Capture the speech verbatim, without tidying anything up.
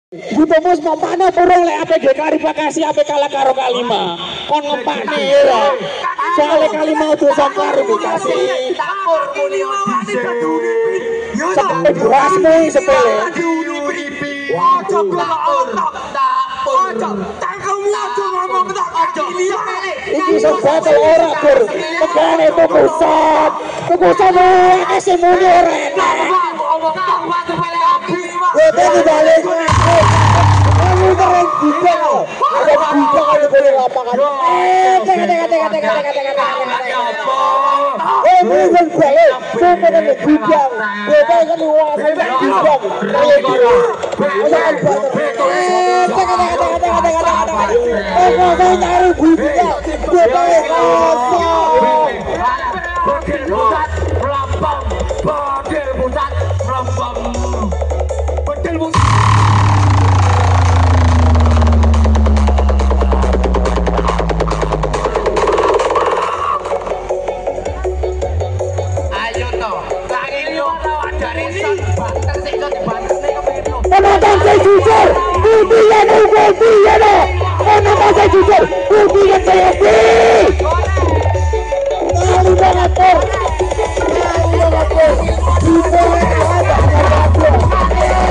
Butumus mompane burung lek A P G klarifikasi ape kalah karo Kalima. Kon ngempakne ya. Soale Kalima dosa klarifikasi. Sampai beras nih sepele. Ojo ngomong tak iki sebatel ora gur. Tegane tukusan. Tukusan akeh muni ora enak. Kowe balik. Kamu keren juga loh. Ada juga kalau boleh lapangan. Eh, teka teka teka teka teka teka teka. Eh, bukan balik. Cuma dengan gudang. Kita kan uang sama gudang. Kayak gitu. Jangan balik. Eh, teka teka teka teka teka teka. Eh, mau saya cari gudang. Kita kosong. Bakil pusat melambang. Bakil pusat melambang. Bakil pusat. Penonton saya jujur, pujian pujian penonton saya jujur, pujian saya kali banget kali banget di bola ada